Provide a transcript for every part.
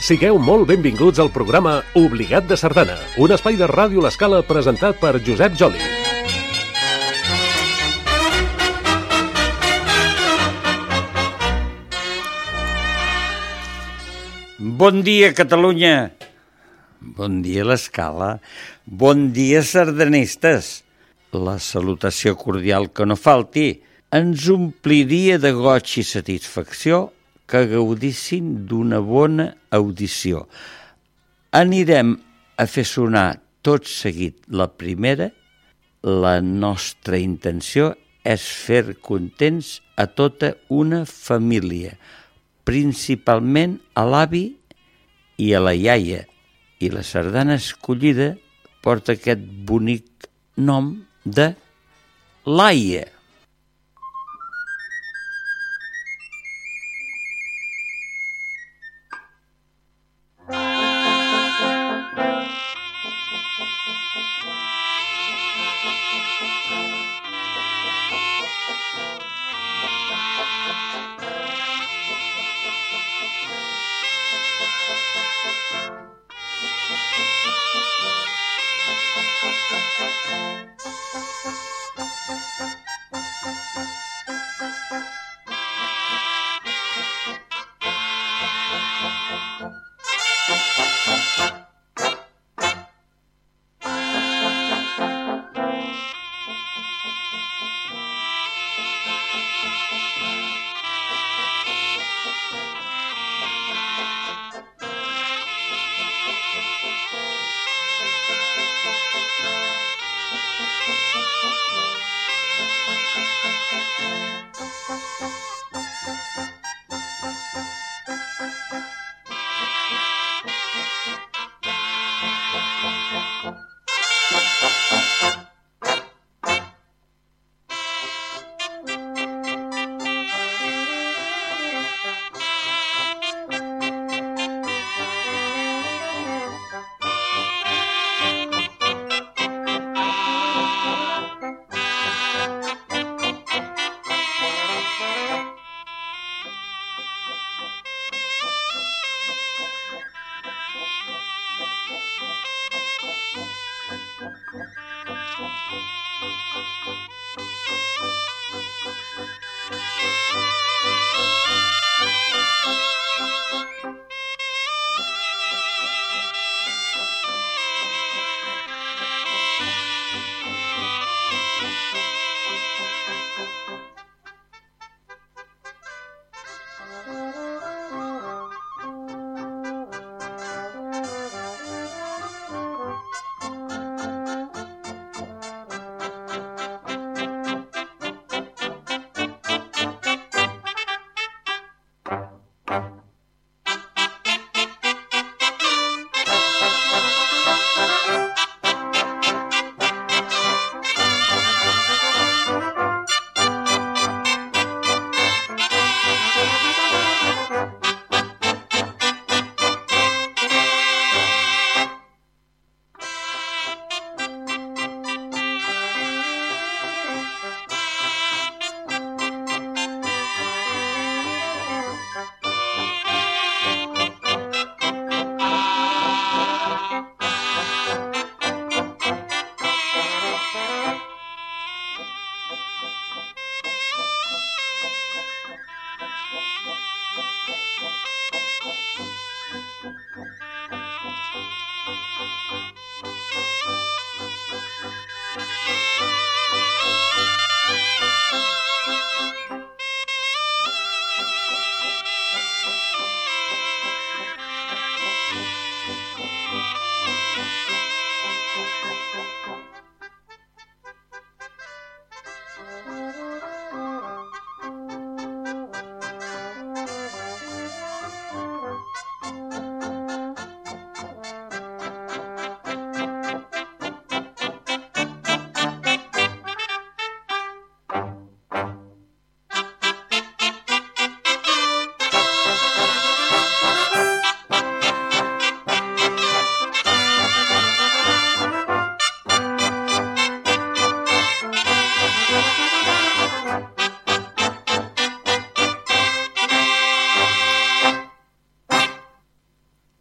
Sigueu molt benvinguts al programa Obligat de Sardana, un espai de Ràdio L'Escala presentat per Josep Joli. Bon dia, Catalunya! Bon dia, l'Escala. Bon dia, sardanistes! La salutació cordial que no falti ens ompliria de goig i satisfacció que gaudissin d'una bona audició. Anirem a fer sonar tot seguit la primera. La nostra intenció és fer contents a tota una família, principalment a l'avi i a la iaia, i la sardana escollida porta aquest bonic nom de Laia.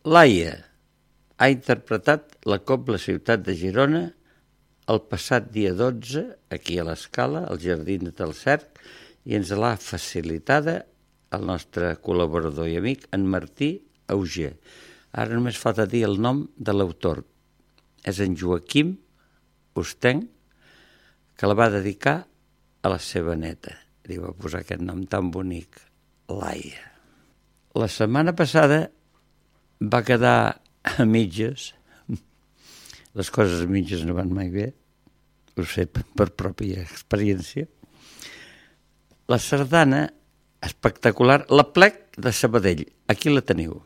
Laia ha interpretat la Cobla Ciutat de Girona el passat dia 12, aquí a l'Escala, al Jardí del Cerc, i ens l'ha facilitada el nostre col·laborador i amic, en Martí Auger. Ara només falta dir el nom de l'autor. És en Joaquim Ostenc, que la va dedicar a la seva neta. Li va posar aquest nom tan bonic, Laia. La setmana passada va quedar a mitges. Les coses a mitges no van mai bé, ho sé per pròpia experiència. La sardana espectacular, l'Aplec de Sabadell. Aquí la teniu.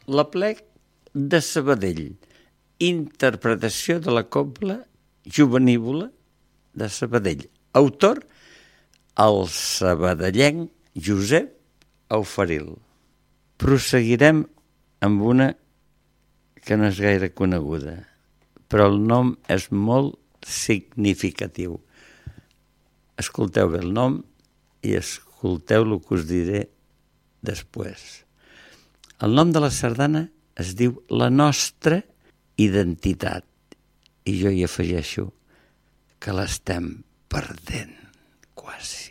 L'Aplec de Sabadell, interpretació de la cobla jovenívola de Sabadell. Autor, el sabadellenc Josep Auferil. Prosseguirem amb una que no és gaire coneguda, però el nom és molt significatiu. Escolteu bé el nom i escolteu el que us diré després. El nom de la sardana es diu La nostra identitat i jo hi afegeixo que l'estem perdent quasi.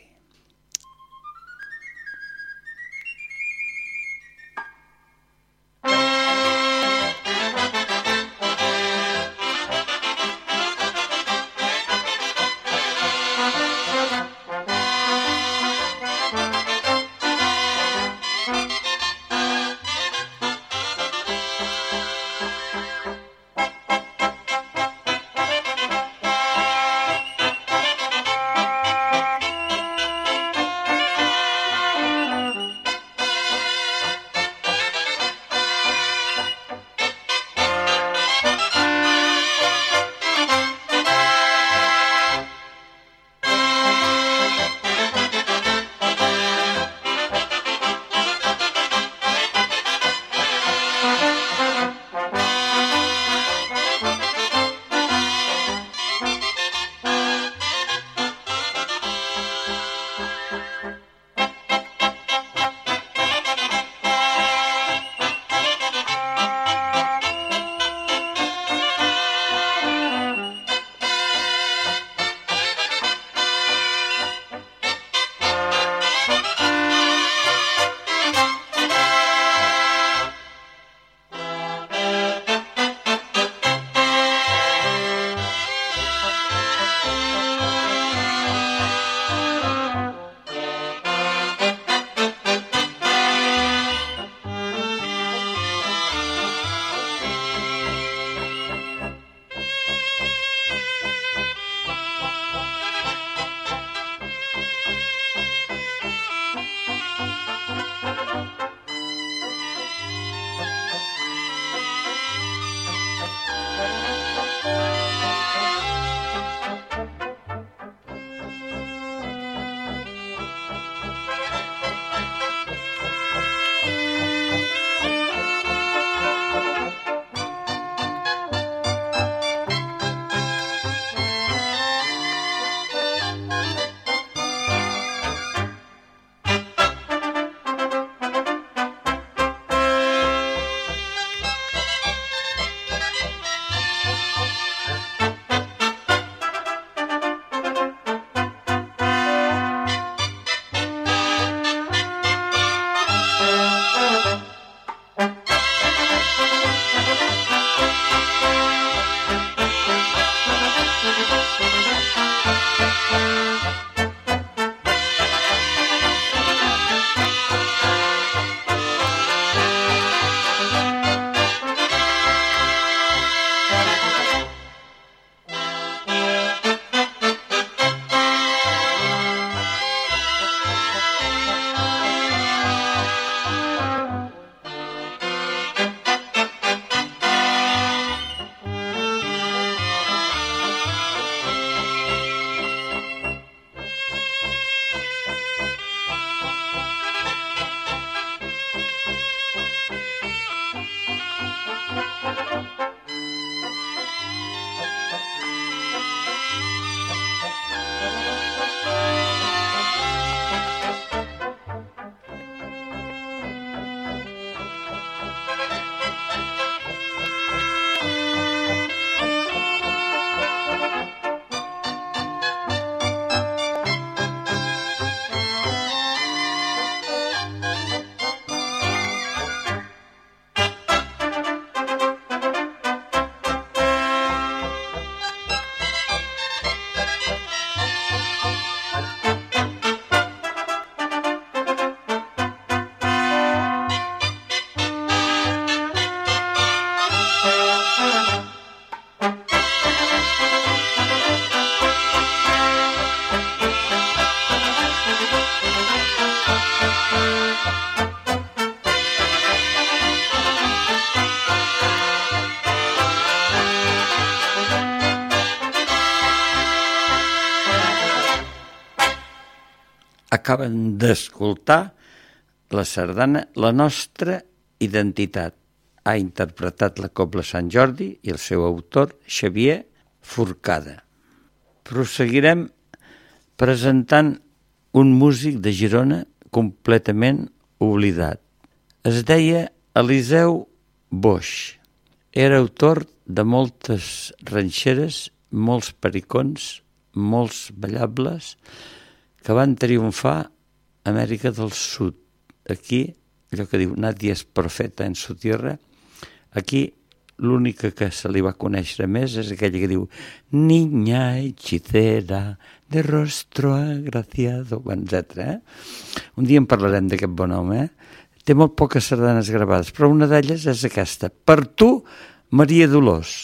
Acaben d'escoltar la sardana La nostra identitat. Ha interpretat la Cobla Sant Jordi i el seu autor, Xavier Forcada. Proseguirem presentant un músic de Girona completament oblidat. Es deia Eliseu Boix. Era autor de moltes ranxeres, molts pericons, molts ballables que van triomfar a Amèrica del Sud. Aquí, allò que diu Nadie es profeta en su tierra, aquí l'única que se li va conèixer més és aquella que diu Niña hechicera de rostro agraciado, etc. Un dia en parlarem d'aquest bon home. Té molt poques sardanes gravades, però una d'elles és aquesta. Per tu, Maria Dolors.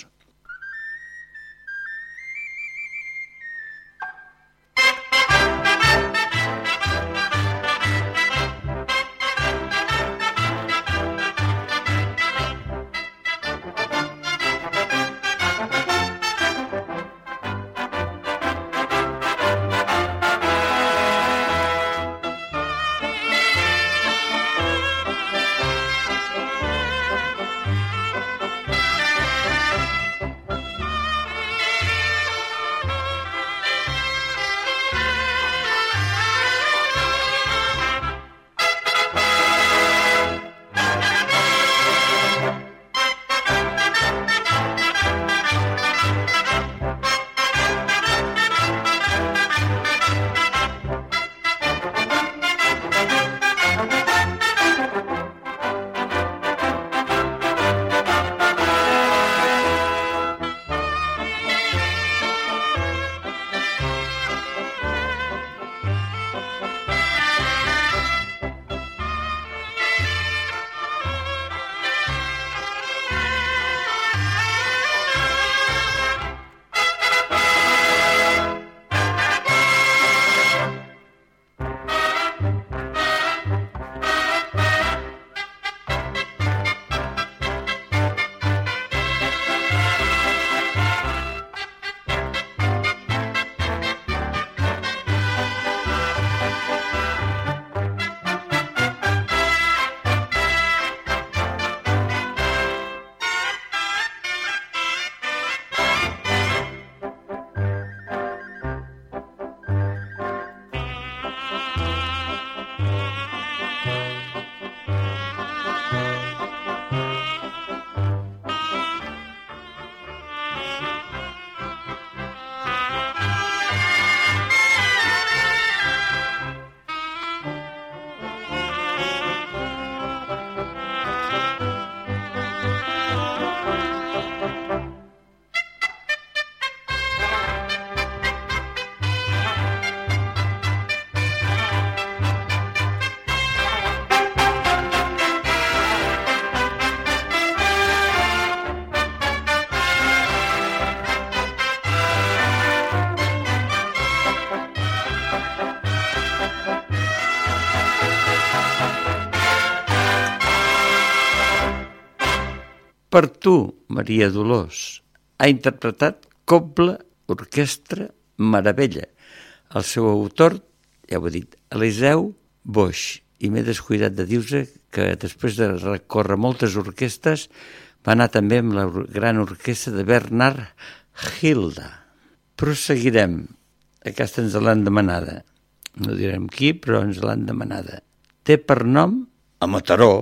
Per tu, Maria Dolors, ha interpretat Cobla Orquestra Meravella. El seu autor, ja ho he dit, Eliseu Boix. I m'he descuidat de dir-vos que després de recórrer moltes orquestes va anar també amb la gran orquestra de Bernard Hilda. Proseguirem. Aquesta ens l'han demanada. No direm qui, però ens l'han demanada. Té per nom a Mataró.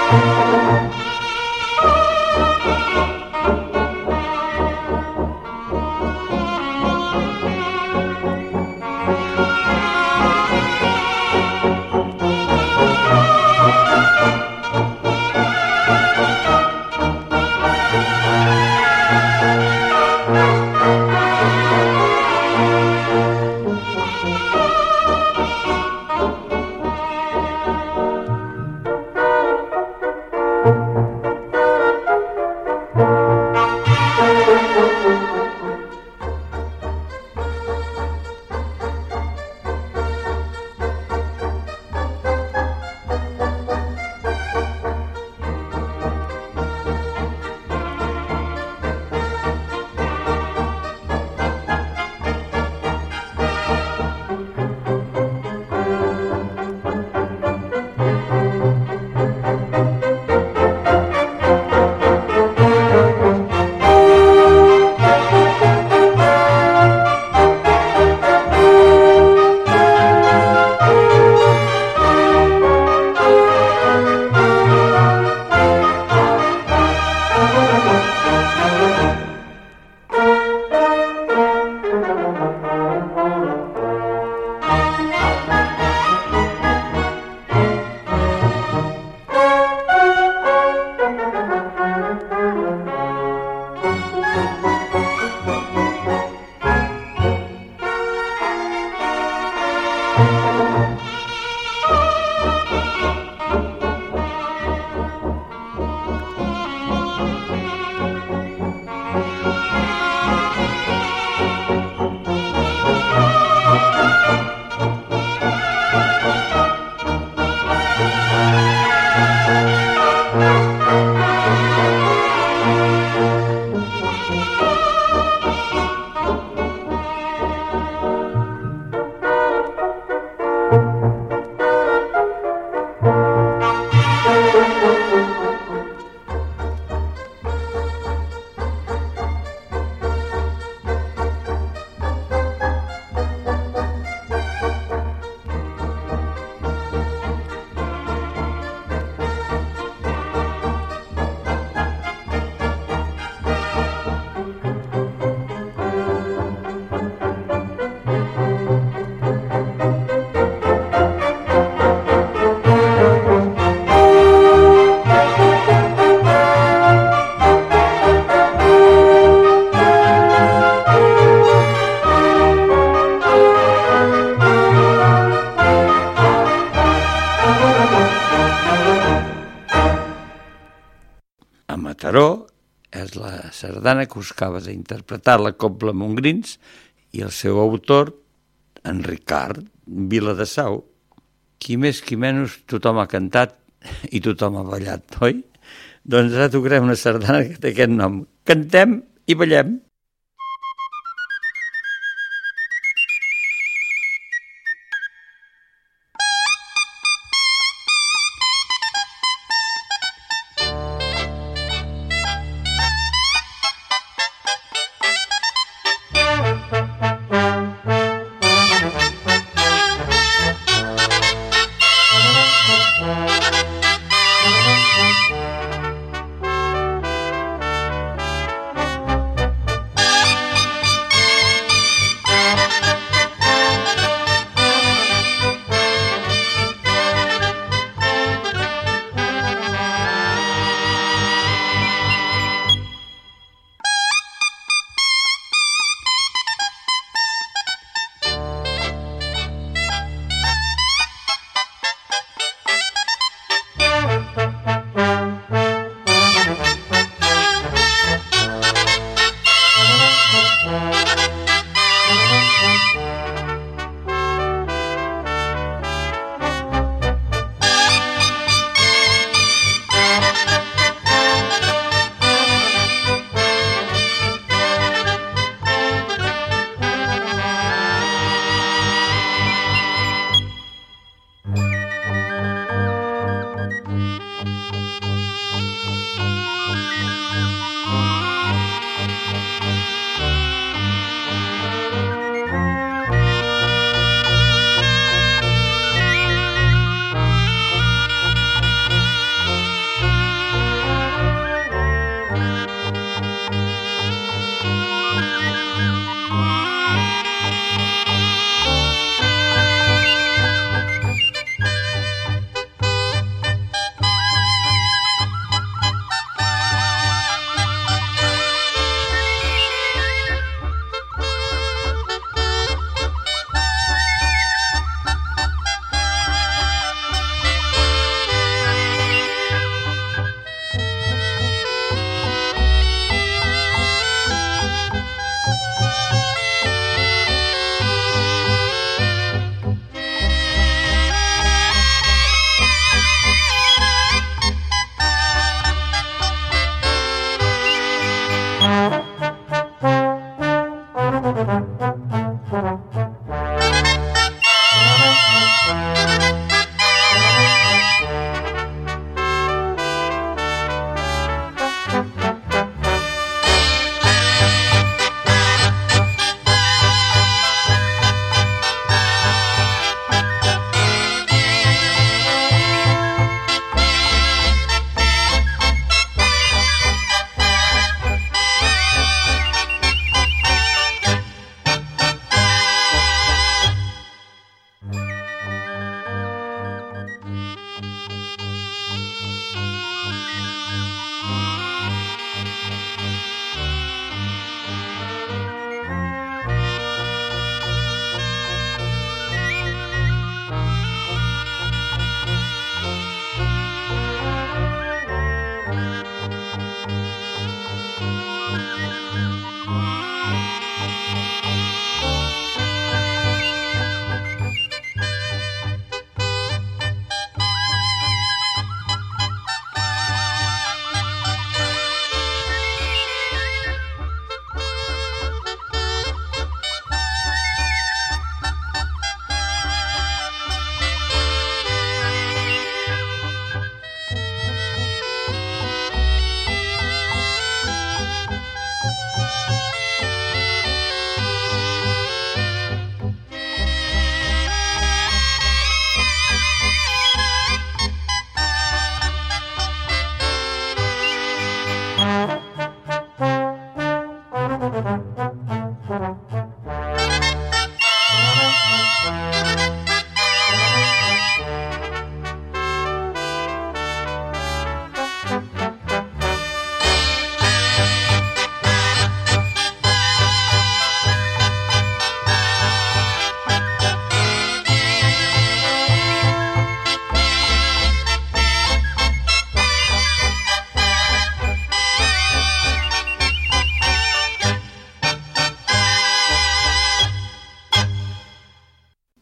Mataró és la sardana que us acaba d'interpretar la Cobla Montgrins i el seu autor, en Ricard Viladesau. Qui més qui menys, tothom ha cantat i tothom ha ballat, oi? Doncs ara tocarem una sardana que té aquest nom. Cantem i ballem.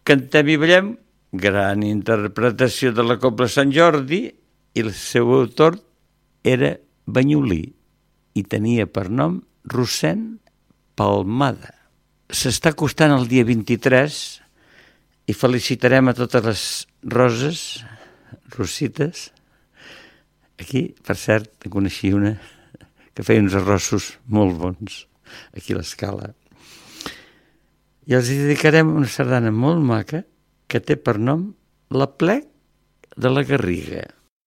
cantem i ballem, gran interpretació de la Cobla Sant Jordi, i el seu autor era banyolí i tenia per nom Rossend Palmada. S'està acostant el dia 23 i felicitarem a totes les roses, rosites. Aquí, per cert, en coneixia una que feia uns arrossos molt bons, aquí a l'Escala. I els dedicarem una sardana molt maca que té per nom L'Aplec de la Garriga.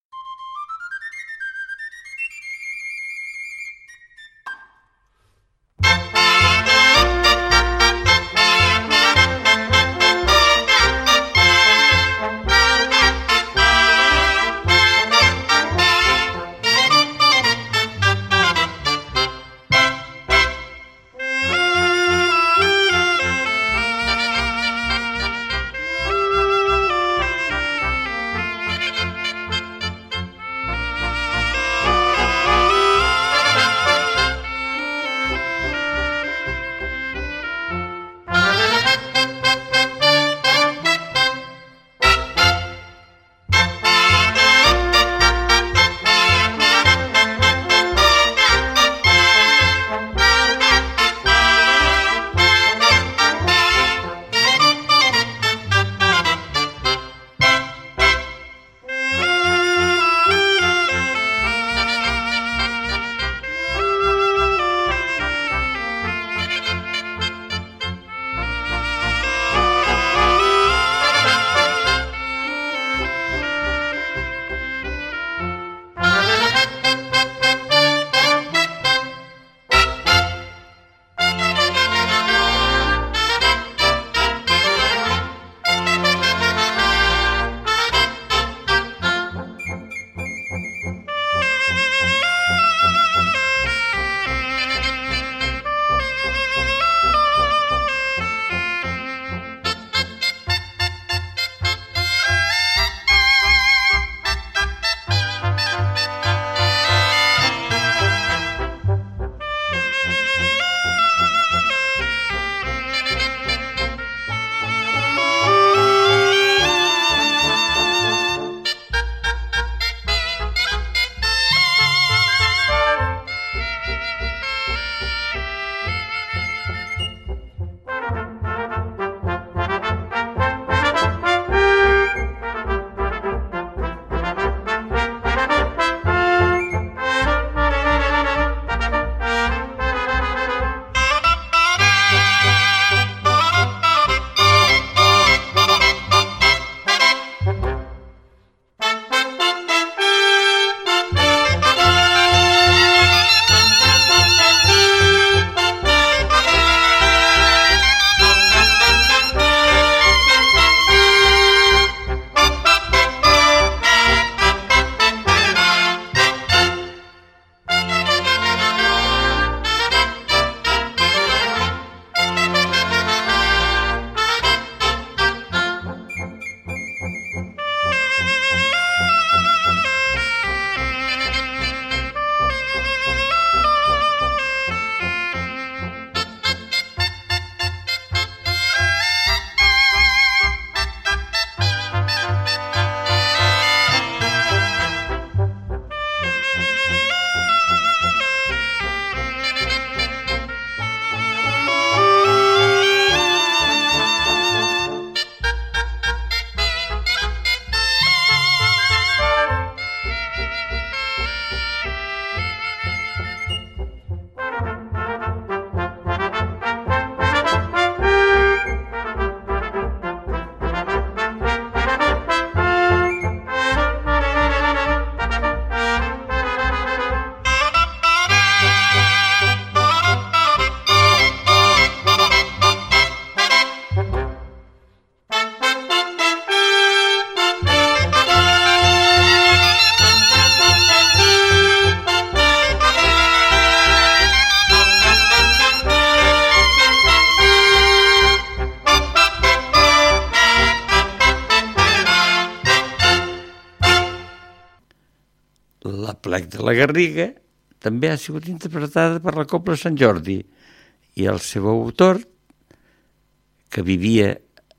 L'Aplec de la Garriga també ha sigut interpretada per la Cobla Sant Jordi i el seu autor, que vivia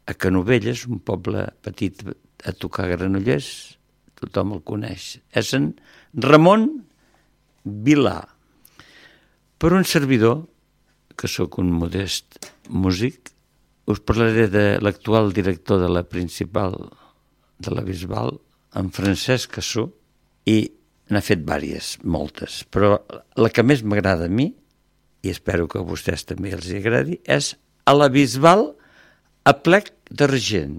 a Canovelles, un poble petit a tocar Granollers, tothom el coneix. És en Ramon Vilà. Per un servidor, que sóc un modest músic, us parlaré de l'actual director de la principal de la Bisbal, en Francesc Cassó, i n'ha fet diverses, moltes, però la que més m'agrada a mi, i espero que a vostès també els agradi, és A la Bisbal a plec d'argent.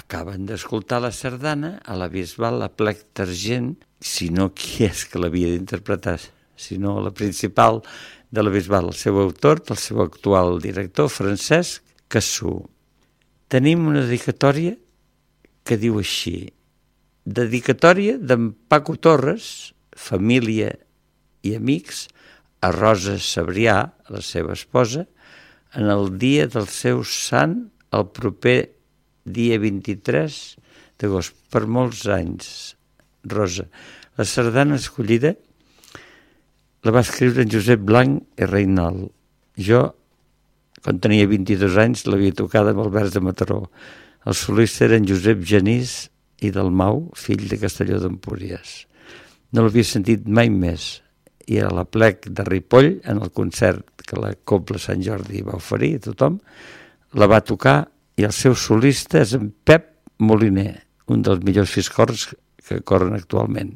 Acaben d'escoltar la sardana a la Bisbal Aplec d'Argent, si no qui és que l'havia d'interpretar, sinó la principal de la Bisbal, el seu autor, el seu actual director, Francesc Cassú. Tenim una dedicatòria que diu així: dedicatòria d'en Paco Torres, família i amics, a Rosa Sabrià, la seva esposa, en el dia del seu sant, el proper dia 23 d'agost, per molts anys. Rosa, la sardana escollida la va escriure en Josep Blanc i Reynal. Jo, quan tenia 22 anys, l'havia tocada amb Albert de Mataró. El solista era en Josep Genís i Dalmau, fill de Castelló d'Empúries. No l'havia sentit mai més, i a l'Aplec de Ripoll, en el concert que la Cobla Sant Jordi va oferir a tothom, la va tocar, i el seu solista és en Pep Moliner, un dels millors fiscorns que corren actualment.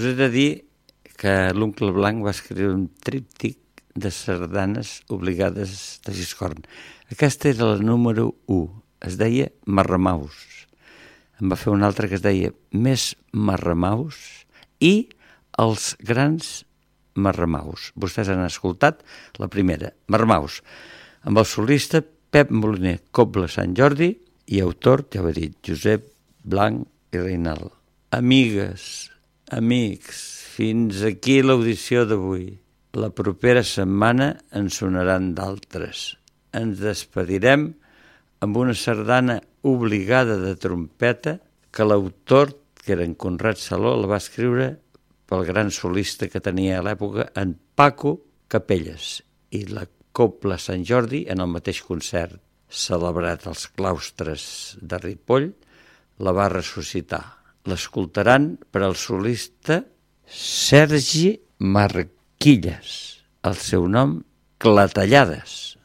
he de dir que l'oncle Blanc va escriure un tríptic de sardanes obligades de Giscorn. Aquesta era la número 1, es deia Marramaus. En va fer una altra que es deia Més Marramaus i Els Grans Marramaus. Vostès han escoltat la primera, Marramaus, amb el solista Pep Moliner, Cobla Sant Jordi, i autor, ja ho he dit, Josep Blanc i Reinal. Amigues, amics, fins aquí l'audició d'avui. La propera setmana en sonaran d'altres. Ens despedirem amb una sardana obligada de trompeta que l'autor, que era en Conrad Saló, la va escriure pel gran solista que tenia a l'època, en Paco Capelles, i la Cobla Sant Jordi, en el mateix concert celebrat als claustres de Ripoll, la va ressuscitar. L'escoltaran per al solista Sergi Marquilles, el seu nom Clatellades.